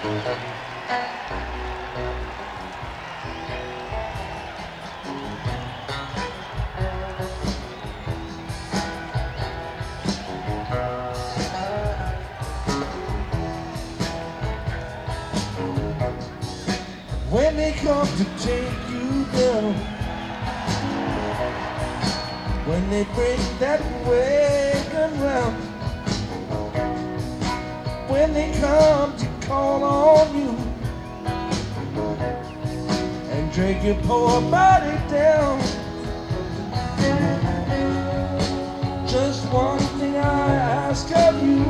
When they come to take you down, when they bring that wagon round, when they come to call on you and drag your poor body down, just one thing I ask of you,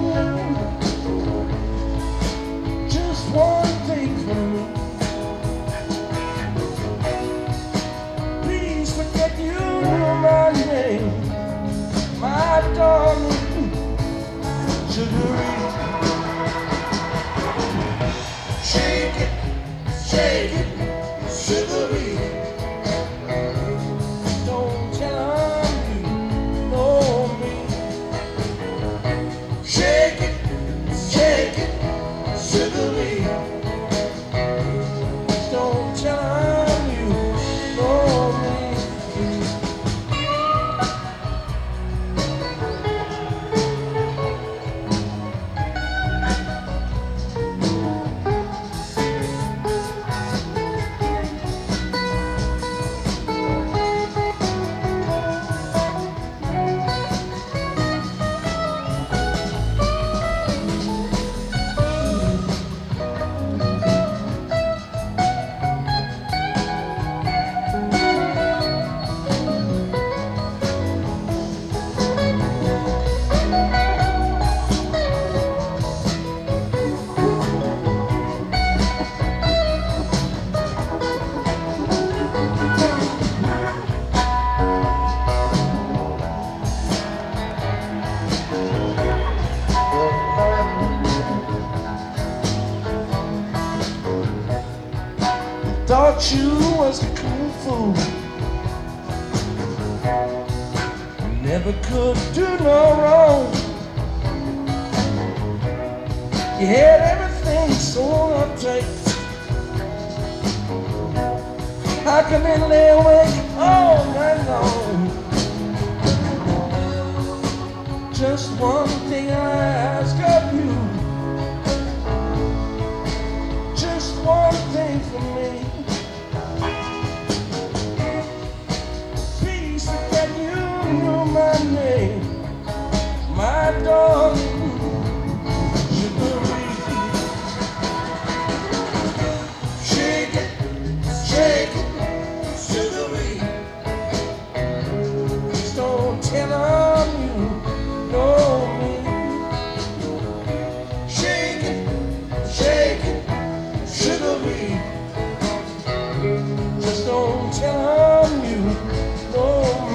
just one thing from me. Please forget you know my name, my darling Sugar-Ree. Shake it, Sugar-Ree. Don't tell her you know me. Shake it, Sugar-Ree. Don't tell her you know me. Thought you was a cool fool, never could do no wrong. You had everything so uptight. How can they lay awake all night long? Just one thing I ask of you, just one thing from me. Please forget you know my name, my darling Sugar-Ree. Shake it, Sugar-Ree. Just don't tell her you know me. Shake it, Sugar-Ree. Just don't tell her you know me.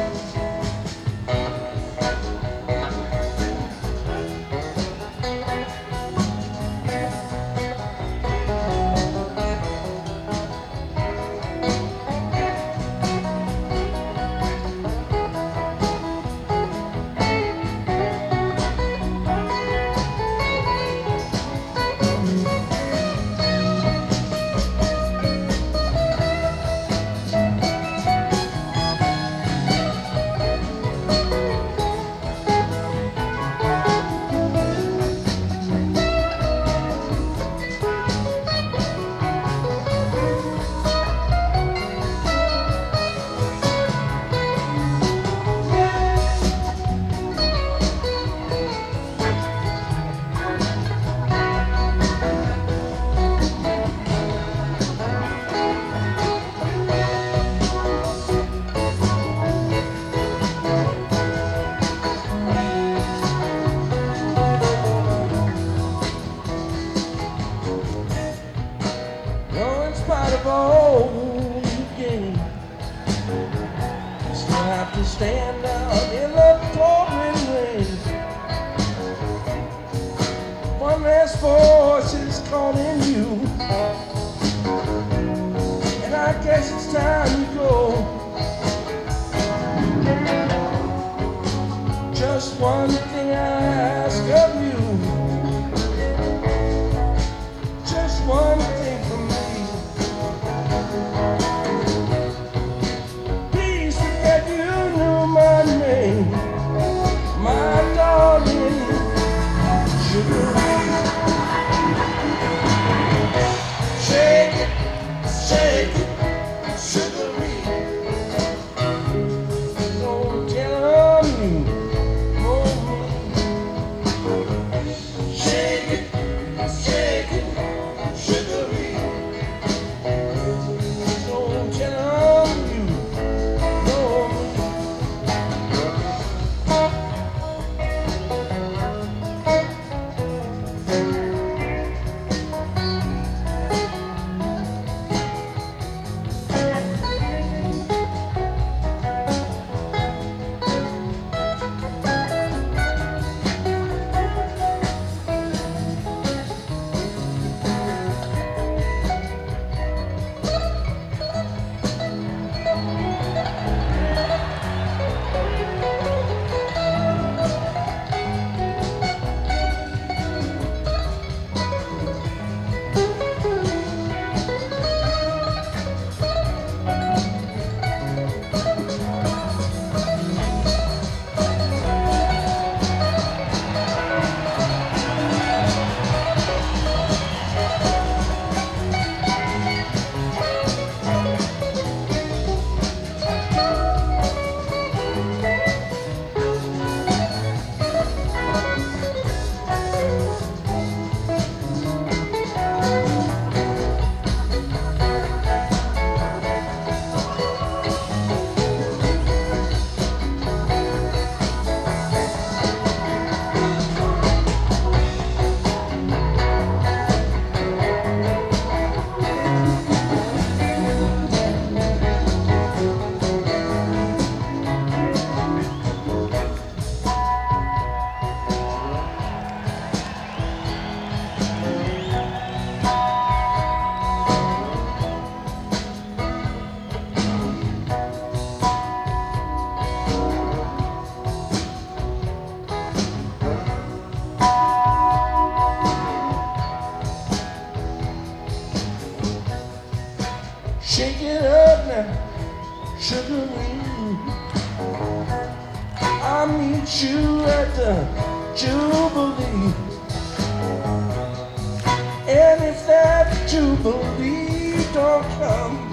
Of all you gain, you still have to stand out in the pouring rain. One last voice is calling you, and I guess it's time to go. Just one thing I ask of you, Jubilee. And if that Jubilee don't come,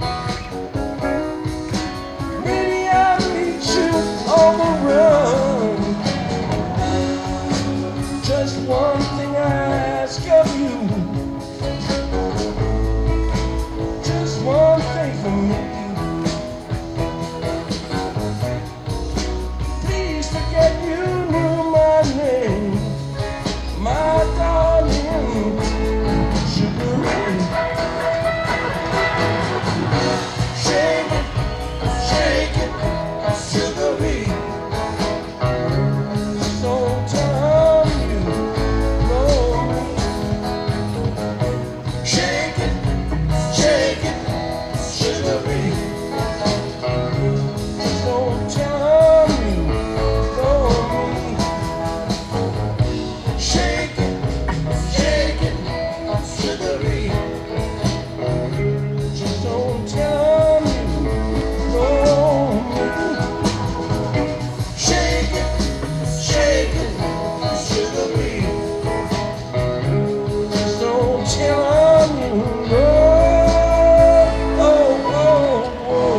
maybe I'll meet you on the run. Just one thing I ask of you, just one thing from me. Please forget you knew my name, my darling Sugar Ray. Shake it, shake it, Sugar Ray. So tell you know me. Shake it, Sugar Ray. So tell me know me. Shake it, Sugar Ray. Just don't tell me know me. Shake it, Sugar Ray. Just don't tell me no. Oh, oh, oh.